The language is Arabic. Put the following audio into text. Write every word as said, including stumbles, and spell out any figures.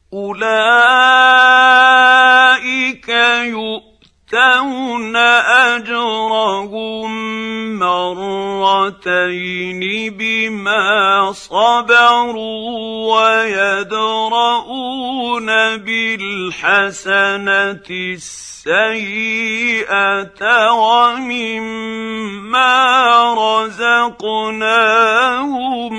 أولئك يؤتون أجرهم مرتين بما صبروا ويدرءون بالحسنة السيئة ومما رزقناهم